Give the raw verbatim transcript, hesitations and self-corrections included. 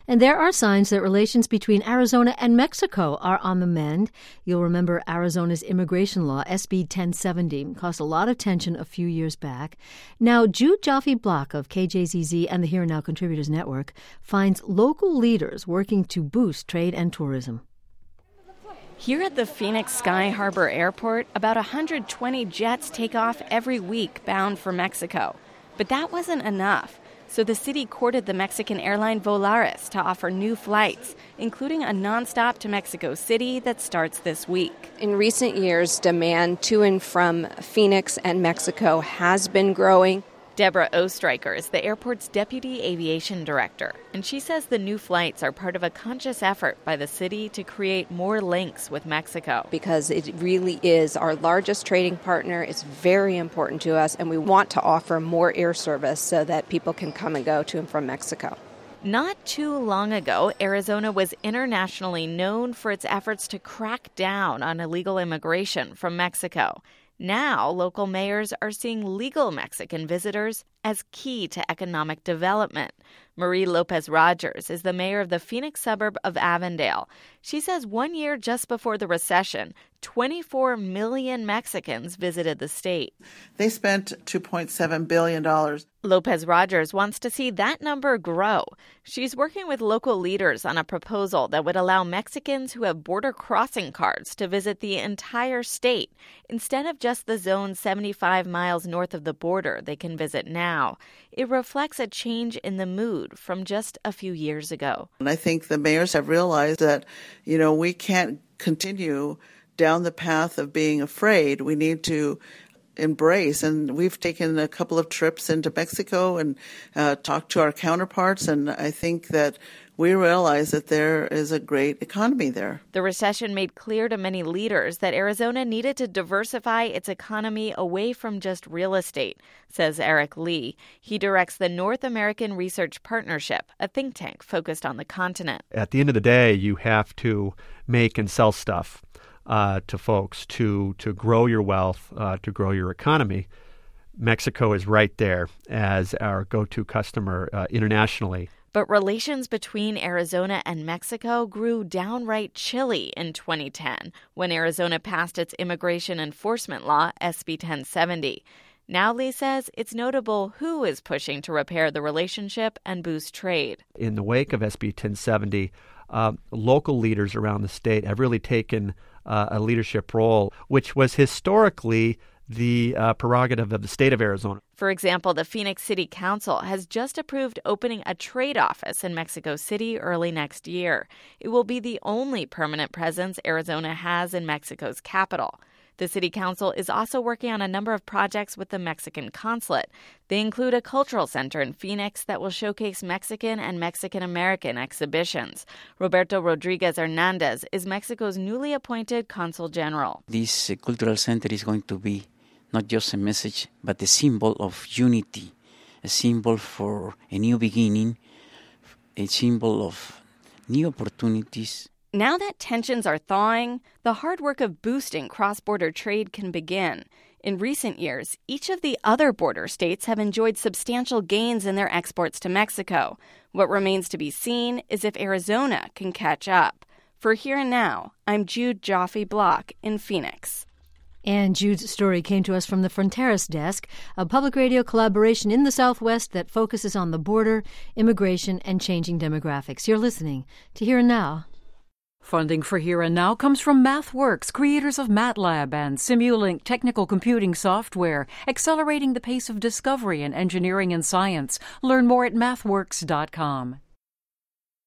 And there are signs that relations between Arizona and Mexico are on the mend. You'll remember Arizona's immigration law, S B ten seventy, caused a lot of tension a few years back. Now, Jude Joffe-Block of K J Z Z and the Here and Now Contributors Network finds local leaders working to boost trade and tourism. Here at the Phoenix Sky Harbor Airport, about one hundred twenty jets take off every week bound for Mexico. But that wasn't enough. So the city courted the Mexican airline Volaris to offer new flights, including a nonstop to Mexico City that starts this week. In recent years, demand to and from Phoenix and Mexico has been growing. Deborah Ostreicher is the airport's deputy aviation director, and she says the new flights are part of a conscious effort by the city to create more links with Mexico. Because it really is our largest trading partner. It's very important to us, and we want to offer more air service so that people can come and go to and from Mexico. Not too long ago, Arizona was internationally known for its efforts to crack down on illegal immigration from Mexico. Now, local mayors are seeing legal Mexican visitors as key to economic development. Marie Lopez Rogers is the mayor of the Phoenix suburb of Avondale. She says one year just before the recession, twenty-four million Mexicans visited the state. They spent two point seven billion dollars. Lopez Rogers wants to see that number grow. She's working with local leaders on a proposal that would allow Mexicans who have border crossing cards to visit the entire state instead of just the zone seventy-five miles north of the border they can visit now. It reflects a change in the mood from just a few years ago. And I think the mayors have realized that, you know, we can't continue down the path of being afraid. We need to embrace. And we've taken a couple of trips into Mexico and uh, talked to our counterparts. And I think that we realize that there is a great economy there. The recession made clear to many leaders that Arizona needed to diversify its economy away from just real estate, says Eric Lee. He directs the North American Research Partnership, a think tank focused on the continent. At the end of the day, you have to make and sell stuff uh, to folks to, to grow your wealth, uh, to grow your economy. Mexico is right there as our go-to customer uh, internationally. But relations between Arizona and Mexico grew downright chilly in twenty ten when Arizona passed its immigration enforcement law, S B ten seventy. Now Lee says it's notable who is pushing to repair the relationship and boost trade. In the wake of S B ten seventy, uh, local leaders around the state have really taken uh, a leadership role, which was historically the uh, prerogative of the state of Arizona. For example, the Phoenix City Council has just approved opening a trade office in Mexico City early next year. It will be the only permanent presence Arizona has in Mexico's capital. The City Council is also working on a number of projects with the Mexican consulate. They include a cultural center in Phoenix that will showcase Mexican and Mexican-American exhibitions. Roberto Rodriguez Hernandez is Mexico's newly appointed consul general. This uh, cultural center is going to be not just a message, but a symbol of unity, a symbol for a new beginning, a symbol of new opportunities. Now that tensions are thawing, the hard work of boosting cross-border trade can begin. In recent years, each of the other border states have enjoyed substantial gains in their exports to Mexico. What remains to be seen is if Arizona can catch up. For Here and Now, I'm Jude Joffe-Block in Phoenix. And Jude's story came to us from the Fronteras Desk, a public radio collaboration in the Southwest that focuses on the border, immigration, and changing demographics. You're listening to Here and Now. Funding for Here and Now comes from MathWorks, creators of MATLAB and Simulink technical computing software, accelerating the pace of discovery in engineering and science. Learn more at mathworks dot com.